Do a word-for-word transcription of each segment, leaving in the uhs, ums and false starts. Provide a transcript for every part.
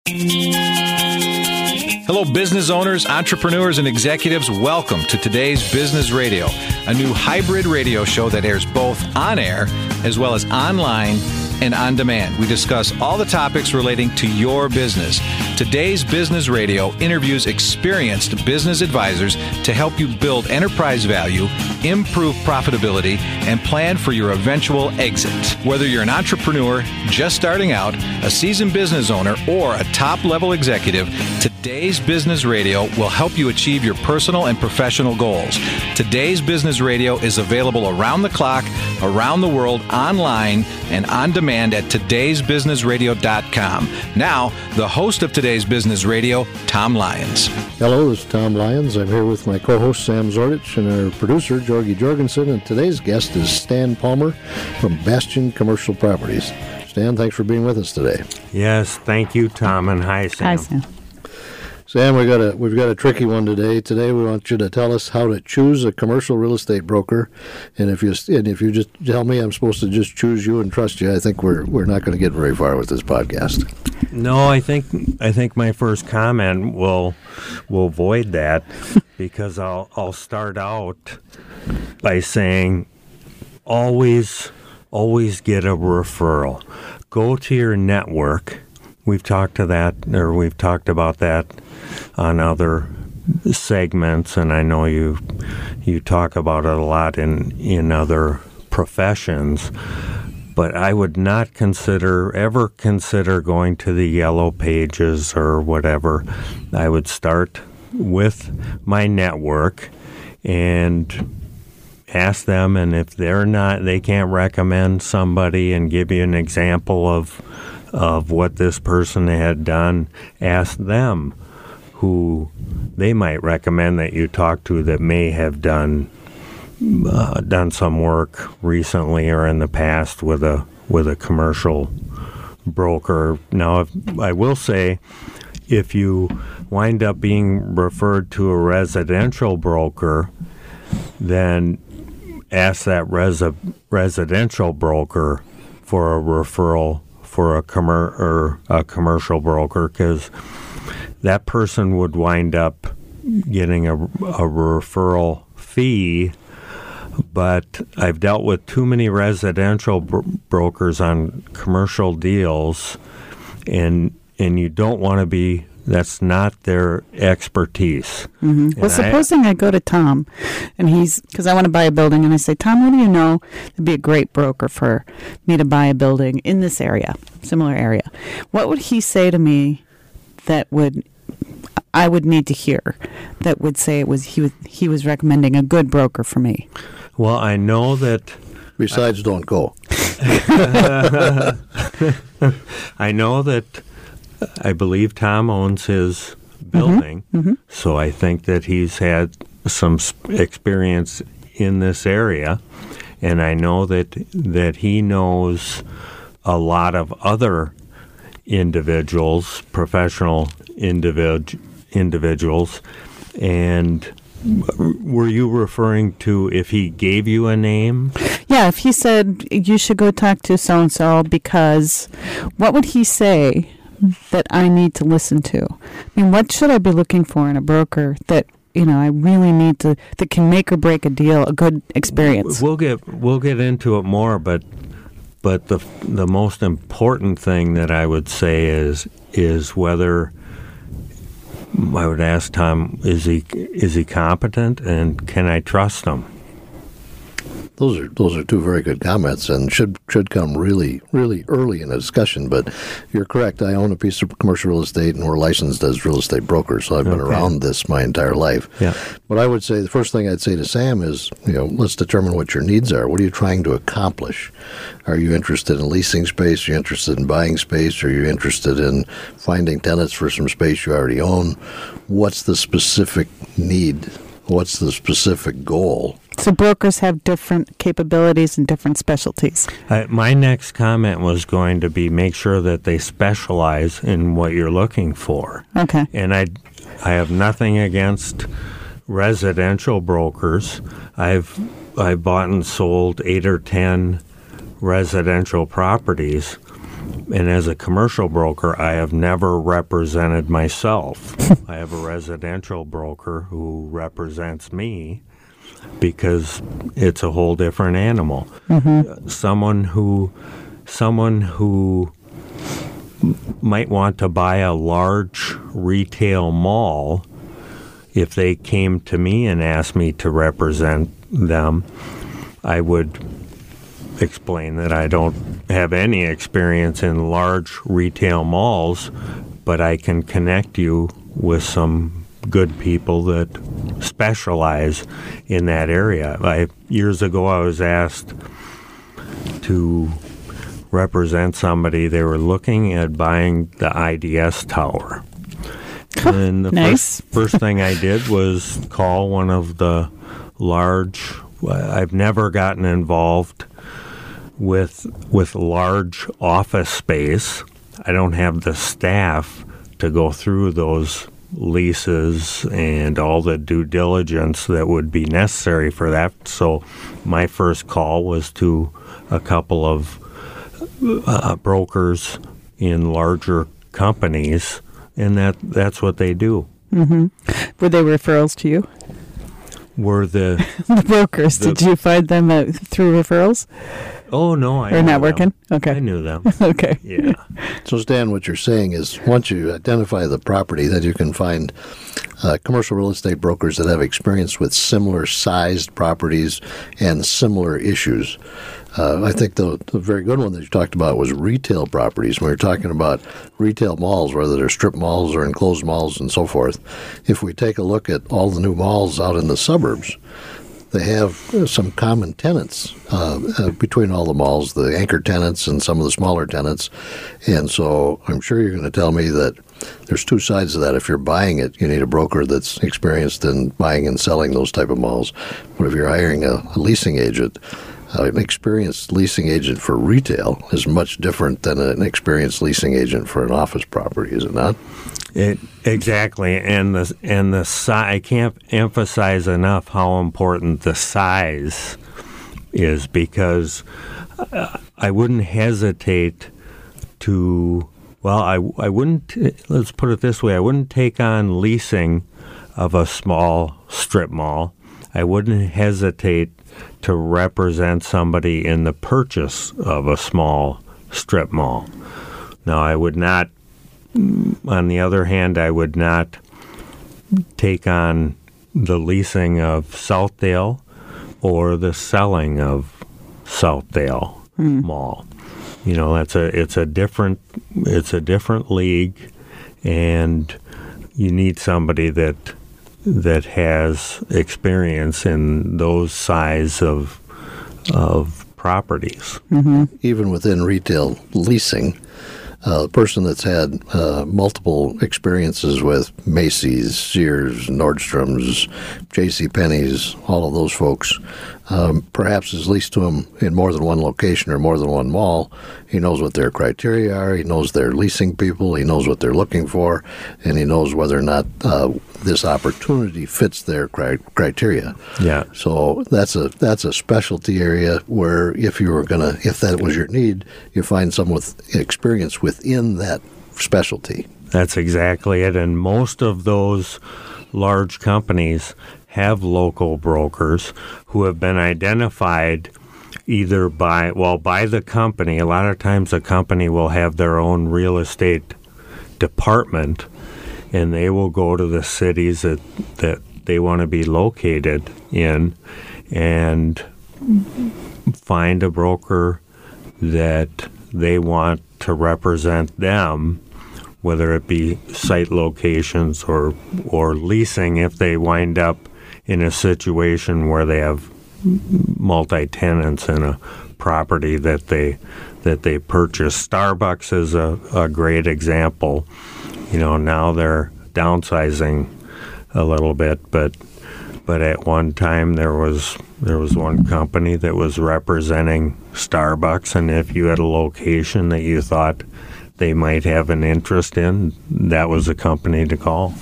Hello, business owners, entrepreneurs, and executives. Welcome to Today's Business Radio, a new hybrid radio show that airs both on air as well as online and on demand. We discuss all the topics relating to your business. Today's Business Radio interviews experienced business advisors to help you build enterprise value, improve profitability, and plan for your eventual exit. Whether you're an entrepreneur just starting out, a seasoned business owner, or a top-level executive, Today's Business Radio will help you achieve your personal and professional goals. Today's Business Radio is available around the clock, around the world, online, and on demand at todays business radio dot com. Now, the host of Today's Business Radio, Tom Lyons. Hello, this is Tom Lyons. I'm here with my co-host, Sam Zordich, and our producer, Jorgie Jorgensen, and today's guest is Stan Palmer from Bastion Commercial Properties. Stan, thanks for being with us today. Yes, thank you, Tom, and hi, Sam. Hi, Sam. Sam, we got a we've got a tricky one today. Today, we want you to tell us how to choose a commercial real estate broker, and if you and if you just tell me I'm supposed to just choose you and trust you, I think we're we're not going to get very far with this podcast. No, I think I think my first comment will will void that because I'll I'll start out by saying always always get a referral. Go to your network. We've talked to that, or we've talked about that on other segments, and I know you you talk about it a lot in, in other professions. But I would not consider, ever consider going to the Yellow Pages or whatever. I would start with my network and ask them, and if they're not, they can't recommend somebody and give you an example of of what this person had done, ask them who they might recommend that you talk to that may have done uh, done some work recently or in the past with a with a commercial broker. Now, if, I will say, if you wind up being referred to a residential broker, then ask that resi- residential broker for a referral for a, commer- or a commercial broker, because that person would wind up getting a, a referral fee. But I've dealt with too many residential bro- brokers on commercial deals, and and you don't want to be, that's not their expertise. Mm-hmm. Well, supposing I, I go to Tom, and he's, because I want to buy a building, and I say, Tom, what do you know? It'd be a great broker for me to buy a building in this area, similar area. What would he say to me that would, I would need to hear, that would say it was he was, he was recommending a good broker for me? Well, I know that... Besides, I, don't go. I know that I believe Tom owns his building, mm-hmm. Mm-hmm. so I think that he's had some experience in this area, and I know that that he knows a lot of other individuals, professional individ- individuals, and were you referring to if he gave you a name? Yeah, if he said, you should go talk to so-and-so, because what would he say that I need to listen to? I mean, what should I be looking for in a broker that, you know, I really need to, that can make or break a deal, a good experience? We'll get we'll get into it more, but but the the most important thing that I would say is is whether I would ask Tom, is he is he competent, and can I trust him? Those are those are two very good comments, and should should come really really early in a discussion. But you're correct. I own a piece of commercial real estate, and we're licensed as real estate brokers, so I've been okay. around this my entire life. Yeah. But I would say the first thing I'd say to Sam is, you know, let's determine what your needs are. What are you trying to accomplish? Are you interested in leasing space? Are you interested in buying space? Are you interested in finding tenants for some space you already own? What's the specific need? What's the specific goal? So brokers have different capabilities and different specialties. Uh, my next comment was going to be make sure that they specialize in what you're looking for. Okay. And I, I have nothing against residential brokers. I've I've bought and sold eight or ten residential properties, And as a commercial broker, I have never represented myself. I have a residential broker who represents me because it's a whole different animal. Mm-hmm. Someone who, someone who might want to buy a large retail mall, if they came to me and asked me to represent them, I would explain that I don't have any experience in large retail malls, but I can connect you with some good people that specialize in that area. I, years ago, I was asked to represent somebody. They were looking at buying the I D S tower. And the nice. first, first thing I did was call one of the large, I've never gotten involved with with large office space. I don't have the staff to go through those leases and all the due diligence that would be necessary for that. So my first call was to a couple of uh, brokers in larger companies, and that that's what they do. Mm-hmm. Were they referrals to you? Were the the brokers? the, did you find them uh, through referrals? Oh no, I or knew networking. Them. Okay, I knew them. Okay, yeah. So Stan, what you're saying is once you identify the property, then you can find uh, commercial real estate brokers that have experience with similar sized properties and similar issues. Uh, I think the, the very good one that you talked about was retail properties. When we're talking about retail malls, whether they're strip malls or enclosed malls and so forth, if we take a look at all the new malls out in the suburbs, they have some common tenants uh, uh, between all the malls, the anchor tenants and some of the smaller tenants. And so I'm sure you're going to tell me that there's two sides to that. If you're buying it, you need a broker that's experienced in buying and selling those type of malls. But if you're hiring a, a leasing agent, uh, an experienced leasing agent for retail is much different than an experienced leasing agent for an office property, is it not? It, exactly, and the and the si- I can't emphasize enough how important the size is, because I wouldn't hesitate to. Well, I I wouldn't. Let's put it this way: I wouldn't take on leasing of a small strip mall. I wouldn't hesitate to represent somebody in the purchase of a small strip mall. Now, I would not. On the other hand, I would not take on the leasing of Southdale or the selling of Southdale mm. Mall. You know, that's a it's a different it's a different league, and you need somebody that that has experience in those size of of properties. Mm-hmm. Even within retail leasing. Uh, a person that's had uh, multiple experiences with Macy's, Sears, Nordstrom's, JCPenney's, all of those folks, um, perhaps is leased to them in more than one location or more than one mall. He knows what their criteria are. He knows their leasing people. He knows what they're looking for, and he knows whether or not uh, this opportunity fits their cri- criteria. Yeah. So that's a that's a specialty area where if you were gonna, if that was your need, you find someone with experience within that specialty. That's exactly it. And most of those large companies have local brokers who have been identified either by, well, by the company. A lot of times the company will have their own real estate department, and they will go to the cities that, that they want to be located in and find a broker that they want to represent them, whether it be site locations or or leasing if they wind up in a situation where they have multi-tenants in a property that they that they purchase. Starbucks is a, a great example. You know, now they're downsizing a little bit, but but at one time there was there was one company that was representing Starbucks, and if you had a location that you thought they might have an interest in, that was a company to call.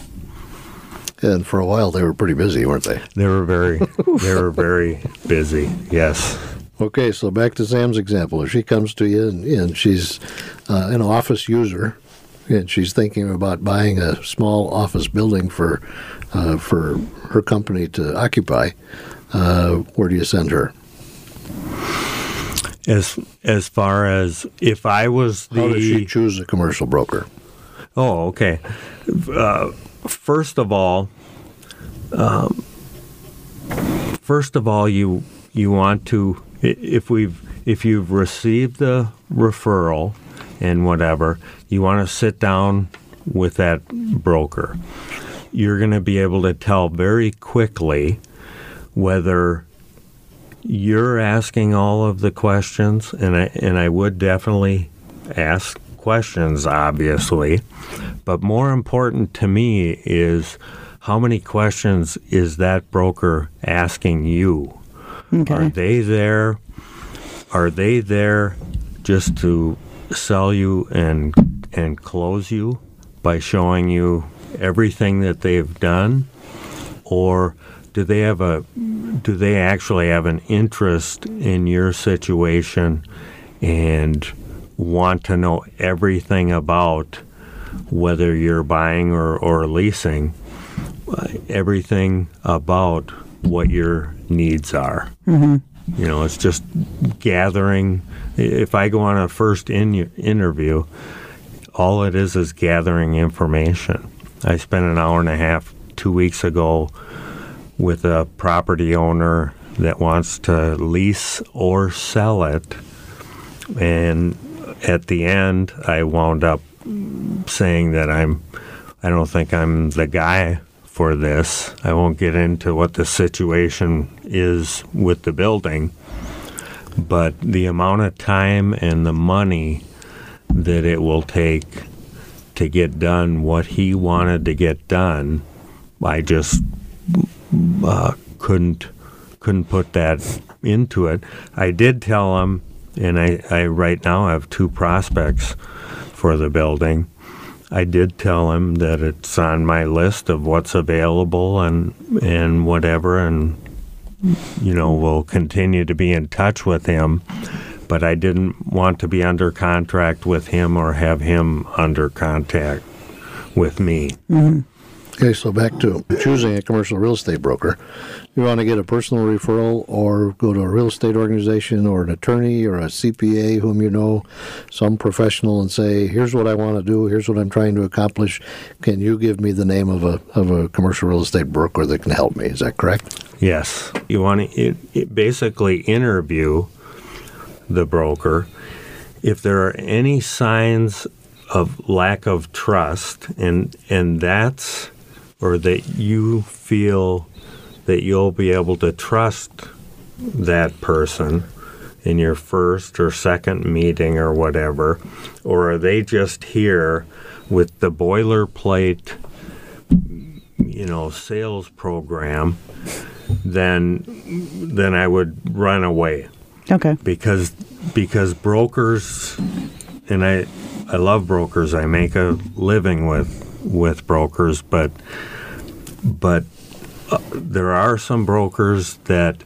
And for a while, they were pretty busy, weren't they? They were very, they were very busy. Yes. Okay, so back to Sam's example. If she comes to you and, and she's uh, an office user, and she's thinking about buying a small office building for uh, for her company to occupy, uh, where do you send her? As as far as if I was the... How does she choose a commercial broker? Oh, okay. Uh, first of all, um, first of all, you you want to... If we've if you've received the referral and whatever, you want to sit down with that broker. You're going to be able to tell very quickly whether you're asking all of the questions, and I and I would definitely ask questions, obviously, but more important to me is how many questions is that broker asking you? Okay. Are they there? Are they there just to sell you and and close you by showing you everything that they've done, or do they have a do they actually have an interest in your situation and want to know everything about whether you're buying or, or leasing, everything about what your needs are? Mm-hmm. You know, it's just gathering. If I go on a first in, interview, all it is is gathering information. I spent an hour and a half two weeks ago with a property owner that wants to lease or sell it. And at the end, I wound up saying that I'm, I don't think I'm the guy for this. I won't get into what the situation is with the building, but the amount of time and the money that it will take to get done what he wanted to get done, I just uh, couldn't couldn't put that into it. I did tell him, and I, I right now have two prospects for the building. I did tell him that it's on my list of what's available and and whatever, and you know, we'll continue to be in touch with him. But I didn't want to be under contract with him or have him under contact with me. Mm-hmm. Okay, so back to choosing a commercial real estate broker. You want to get a personal referral or go to a real estate organization or an attorney or a C P A whom you know, some professional, and say, here's what I want to do, here's what I'm trying to accomplish. Can you give me the name of a of a commercial real estate broker that can help me? Is that correct? Yes. You want to it, it basically interview the broker. If there are any signs of lack of trust, and and that's, or that you feel that you'll be able to trust that person in your first or second meeting or whatever, or are they just here with the boilerplate, you know, sales program, then then I would run away. Okay. Because because brokers, and I I love brokers. I make a living with with brokers, but but uh, there are some brokers that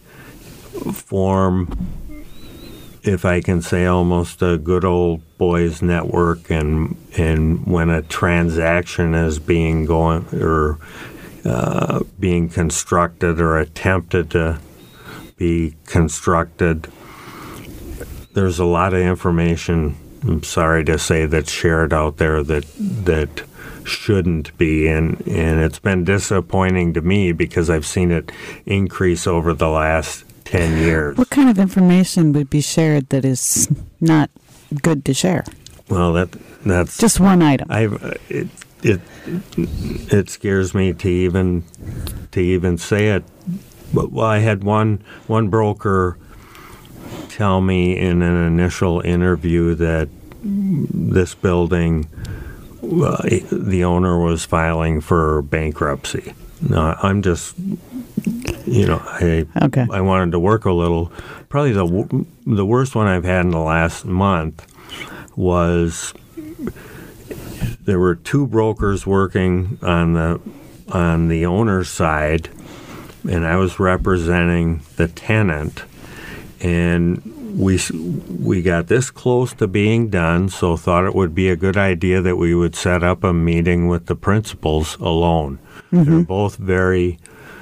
form, if I can say, almost a good old boys network, and and when a transaction is being going or uh, being constructed or attempted to be constructed, there's a lot of information, I'm sorry to say, that's shared out there that that shouldn't be, and, and it's been disappointing to me because I've seen it increase over the last ten years. What kind of information would be shared that is not good to share? Well, that that's just one item. I it it it scares me to even to even say it. But well, I had one one broker tell me in an initial interview that this building, uh, the owner was filing for bankruptcy. No, I'm just, you know, I okay. I wanted to work a little. Probably the the worst one I've had in the last month was there were two brokers working on the on the owner's side, and I was representing the tenant. and we we got this close to being done, so thought it would be a good idea that we would set up a meeting with the principals alone. Mm-hmm. They're both very,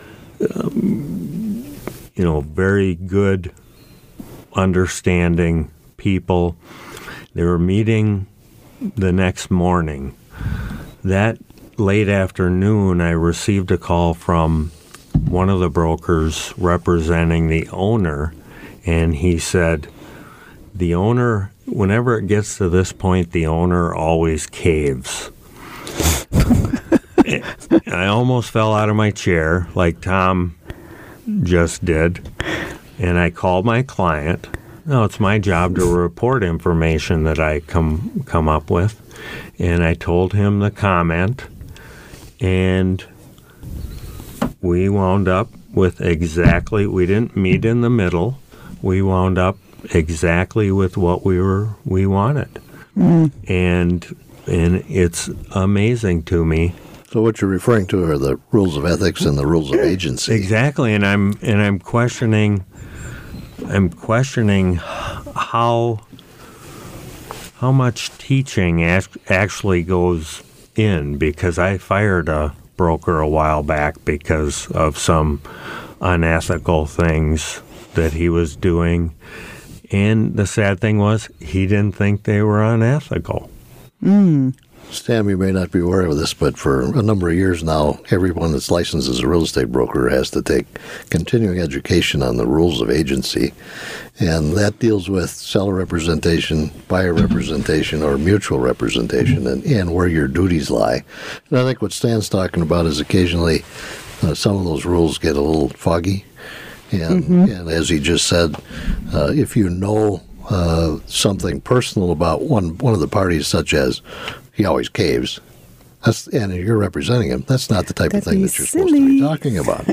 um, you know, very good, understanding people. They were meeting the next morning. That late afternoon, I received a call from one of the brokers representing the owner, and he said, the owner, whenever it gets to this point, the owner always caves. I almost fell out of my chair, like Tom just did, and I called my client. No, it's my job to report information that I come come up with, and I told him the comment, and we wound up with exactly, we didn't meet in the middle, we wound up exactly with what we were we wanted. Mm. And and it's amazing to me. So what you're referring to are the rules of ethics and the rules of agency. Exactly, and I'm and I'm questioning I'm questioning how how much teaching actually goes in, because I fired a broker a while back because of some unethical things that he was doing. And the sad thing was, he didn't think they were unethical. Mm. Sam, you may not be aware of this, but for a number of years now, everyone that's licensed as a real estate broker has to take continuing education on the rules of agency. And that deals with seller representation, buyer representation, or mutual representation, and, and where your duties lie. And I think what Stan's talking about is occasionally uh, some of those rules get a little foggy. And, mm-hmm. and as he just said, uh, if you know uh, something personal about one one of the parties, such as he always caves, that's, and you're representing him, that's not the type That'd of thing that you're silly. supposed to be talking about.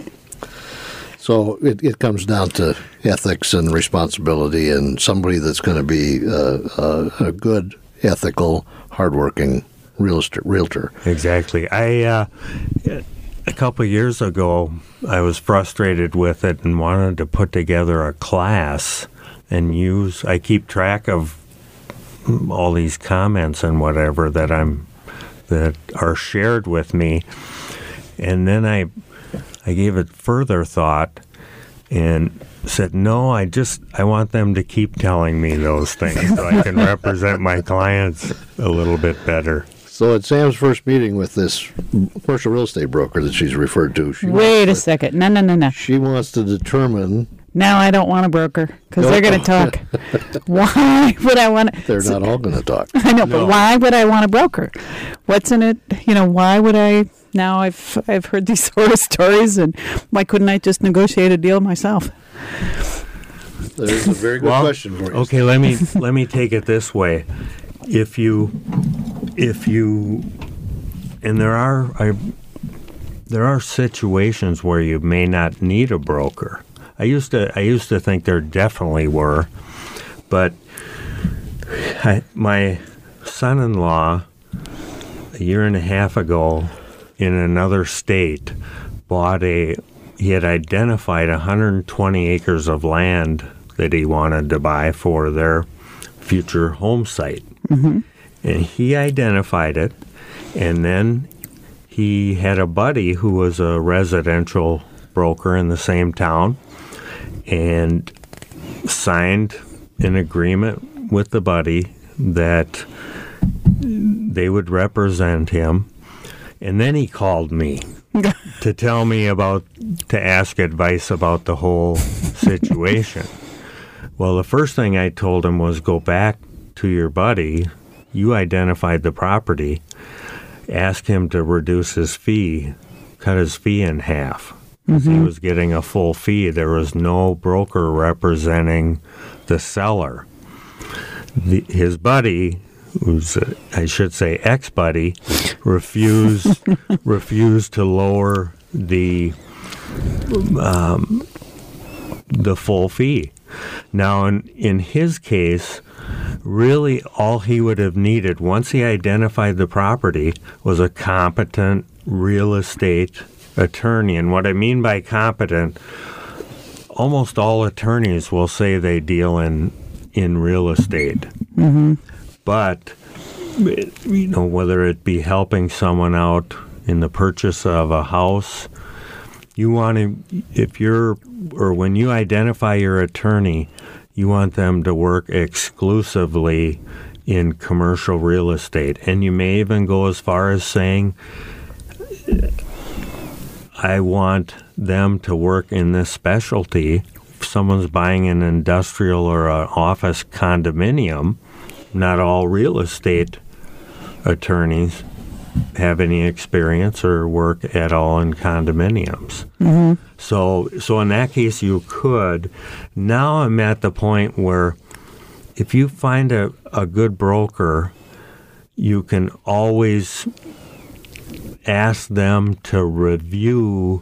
So it, it comes down to ethics and responsibility, and somebody that's going to be uh, uh, a good, ethical, hardworking real estate realtor. Exactly. I uh, a couple of years ago, I was frustrated with it and wanted to put together a class and use. I keep track of all these comments and whatever that I'm that are shared with me, and then I I gave it further thought and said, no, I just I want them to keep telling me those things so I can represent my clients a little bit better. So at Sam's first meeting with this commercial real estate broker that she's referred to, she wait a to, second, no, no, no, no. She wants to determine. Now I don't want a broker because no. they're going to talk. Why would I want to? They're not all going to talk. I know, no. but why would I want a broker? What's in it? You know, why would I? Now I've I've heard these horror stories, and why couldn't I just negotiate a deal myself? There's a very good well, question for you. Okay, let me let me take it this way. If you if you and there are I, there are situations where you may not need a broker. I used to I used to think there definitely were, but I, my son-in-law a year and a half ago in another state bought a he had identified one hundred twenty acres of land that he wanted to buy for their future home site. Mm-hmm. And he identified it, and then he had a buddy who was a residential broker in the same town and signed an agreement with the buddy that they would represent him. And then he called me to tell me about, to ask advice about the whole situation. Well, the first thing I told him was go back to your buddy. You identified the property. Ask him to reduce his fee, cut his fee in half. Mm-hmm. He was getting a full fee. There was no broker representing the seller. The, his buddy, who's a, I should say ex-buddy, refused refused to lower the um, the full fee. Now, in, in his case, really all he would have needed once he identified the property was a competent real estate attorney. And what I mean by competent, almost all attorneys will say they deal in in real estate. Mm-hmm. But, you know, whether it be helping someone out in the purchase of a house, you want to, if you're, or when you identify your attorney, you want them to work exclusively in commercial real estate. And you may even go as far as saying, I want them to work in this specialty. If someone's buying an industrial or an office condominium, not all real estate attorneys have any experience or work at all in condominiums. Mm-hmm. So, so in that case, you could. Now I'm at the point where if you find a, a good broker, you can always ask them to review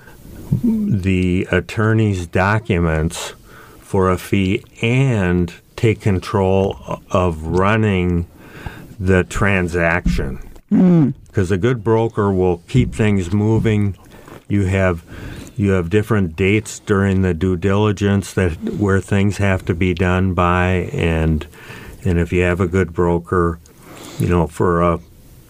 the attorney's documents for a fee and take control of running the transaction. Because mm. a good broker will keep things moving. You have you have different dates during the due diligence that where things have to be done by, and and if you have a good broker, you know, for a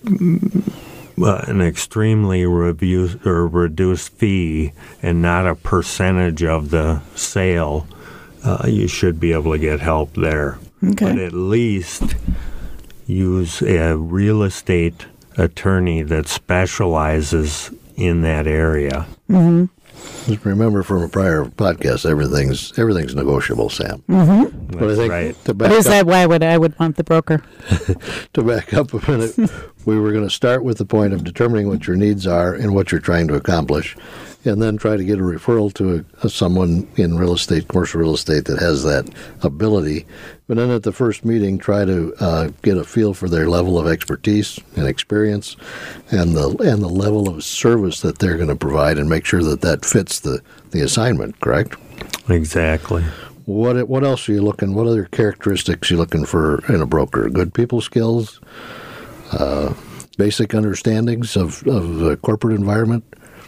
uh, an extremely review, or reduced fee and not a percentage of the sale, uh, you should be able to get help there. Okay. But at least use a real estate attorney that specializes in that area. Mm-hmm. Just remember from a prior podcast, everything's everything's negotiable, Sam. Mm-hmm. But I think right. to back But is up, that why would I would want the broker? to back up a minute, we were going to start with the point of determining what your needs are and what you're trying to accomplish, and then try to get a referral to a, a someone in real estate, commercial real estate, that has that ability. But then at the first meeting, try to uh, get a feel for their level of expertise and experience, and the and the level of service that they're going to provide, and make sure that that fits the, the assignment. Correct? Exactly. What what else are you looking? What other characteristics are you looking for in a broker? Good people skills, uh, basic understandings of of the corporate environment.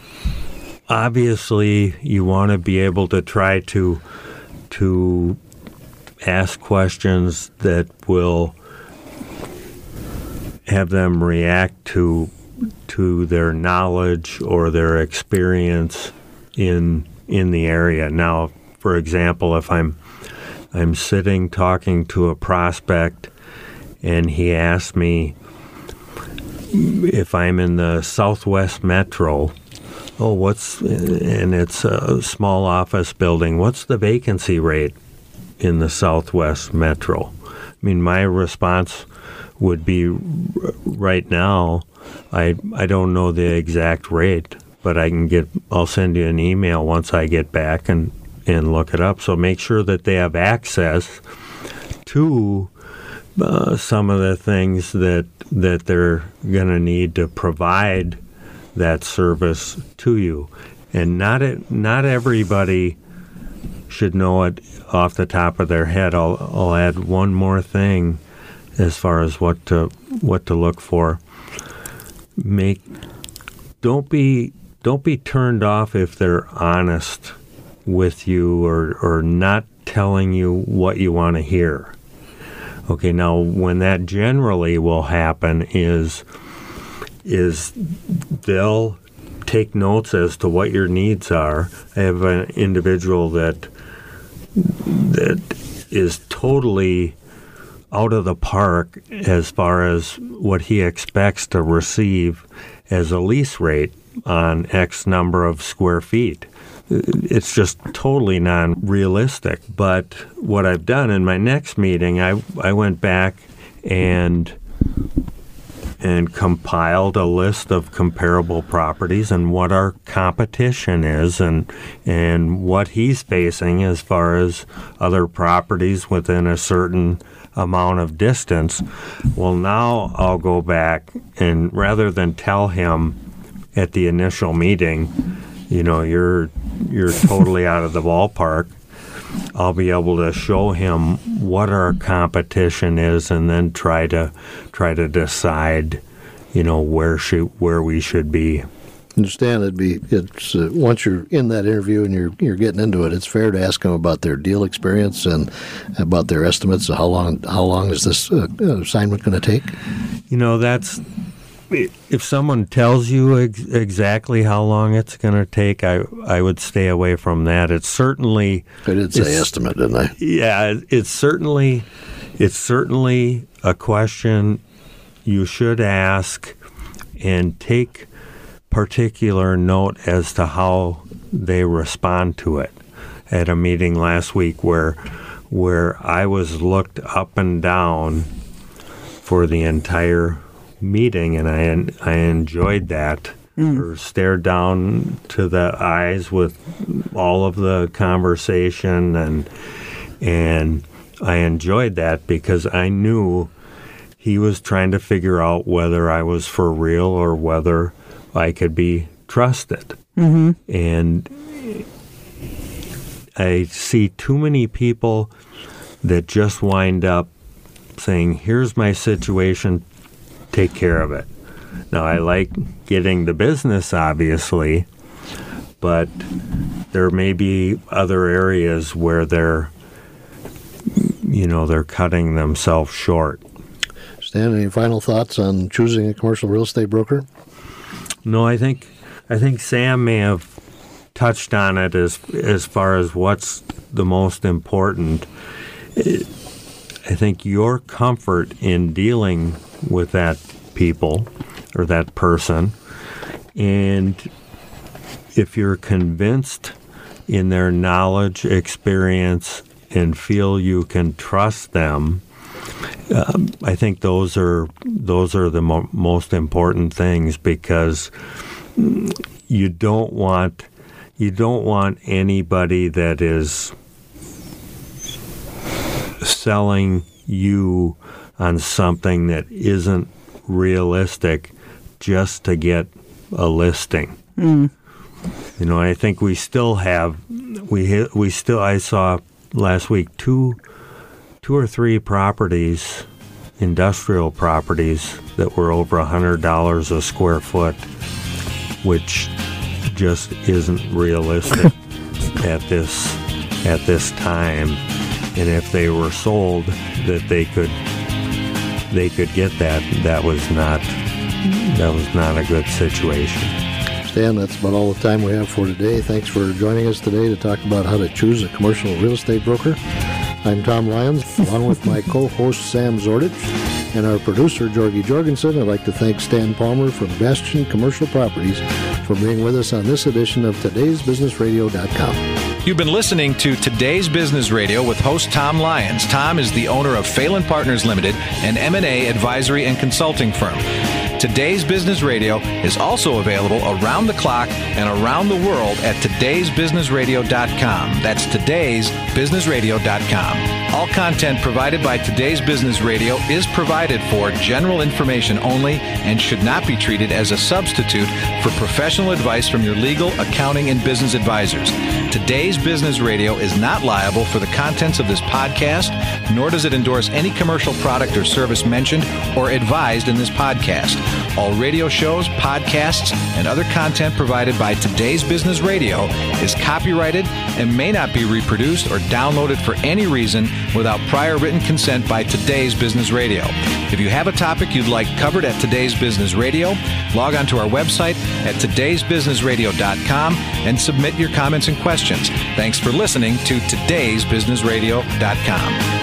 Obviously, you want to be able to try to to ask questions that will have them react to to their knowledge or their experience in in the area. Now, for example, if I'm I'm sitting talking to a prospect and he asks me if I'm in the Southwest Metro, oh, what's, and it's a small office building, what's the vacancy rate in the Southwest Metro? I mean, my response would be, right now, I I don't know the exact rate, but I can get, I'll send you an email once I get back and, and look it up. So make sure that they have access to uh, some of the things that that they're going to need to provide that service to you. And not it, not everybody should know it off the top of their head. I'll, I'll add one more thing as far as what to what to look for. Make don't be don't be turned off if they're honest with you or or not telling you what you want to hear. Okay, now when that generally will happen is is they'll take notes as to what your needs are. I have an individual that that is totally out of the park as far as what he expects to receive as a lease rate on X number of square feet. It's just totally non-realistic. But what I've done in my next meeting, I I went back and and compiled a list of comparable properties and what our competition is and and what he's facing as far as other properties within a certain amount of distance. Well, now I'll go back and rather than tell him at the initial meeting, you know, you're you're totally out of the ballpark, I'll be able to show him what our competition is and then try to try to decide, you know, where should where we should be. Understand it'd be it's uh, once you're in that interview and you're you're getting into it, it's fair to ask them about their deal experience and about their estimates of how long how long is this uh, assignment going to take. You know, that's if someone tells you ex- exactly how long it's going to take, I I would stay away from that. It's certainly I did say estimate, didn't I? Yeah, it's certainly it's certainly a question you should ask and take particular note as to how they respond to it. At a meeting last week where where I was looked up and down for the entire meeting, and I I enjoyed that. Mm. Or stared down to the eyes with all of the conversation, and and I enjoyed that because I knew he was trying to figure out whether I was for real or whether I could be trusted. Mm-hmm. And I see too many people that just wind up saying, here's my situation, take care of it. Now, I like getting the business, obviously, but there may be other areas where they're, you know, they're cutting themselves short. Stan, any final thoughts on choosing a commercial real estate broker? No, I think I think Sam may have touched on it as as far as what's the most important. I think your comfort in dealing with that people or that person, and if you're convinced in their knowledge, experience, and feel you can trust them, um, I think those are those are the mo- most important things, because you don't want you don't want anybody that is selling you on something that isn't realistic just to get a listing. Mm. You know, I think we still have we we still I saw last week two two or three properties, industrial properties, that were over a hundred dollars a square foot, which just isn't realistic at this at this time. And if they were sold, that they could they could get that, that was not that was not a good situation. Stan, that's about all the time we have for today. Thanks for joining us today to talk about how to choose a commercial real estate broker. I'm Tom Lyons, along with my co-host Sam Zordich and our producer Georgie Jorgensen. I'd like to thank Stan Palmer from Bastion Commercial Properties for being with us on this edition of Today's Business Radio dot com. You've been listening to Today's Business Radio with host Tom Lyons. Tom is the owner of Phelan Partners Limited, an M and A advisory and consulting firm. Today's Business Radio is also available around the clock and around the world at Today's Business Radio dot com. That's Today's Business Radio dot com. All content provided by Today's Business Radio is provided for general information only and should not be treated as a substitute for professional advice from your legal, accounting, and business advisors. Today's Business Radio is not liable for the contents of this podcast, nor does it endorse any commercial product or service mentioned or advised in this podcast. All radio shows, podcasts, and other content provided by Today's Business Radio is copyrighted and may not be reproduced or downloaded for any reason without prior written consent by Today's Business Radio. If you have a topic you'd like covered at Today's Business Radio, log on to our website at Today's Business Radio dot com and submit your comments and questions. Thanks for listening to Today's Business Radio dot com.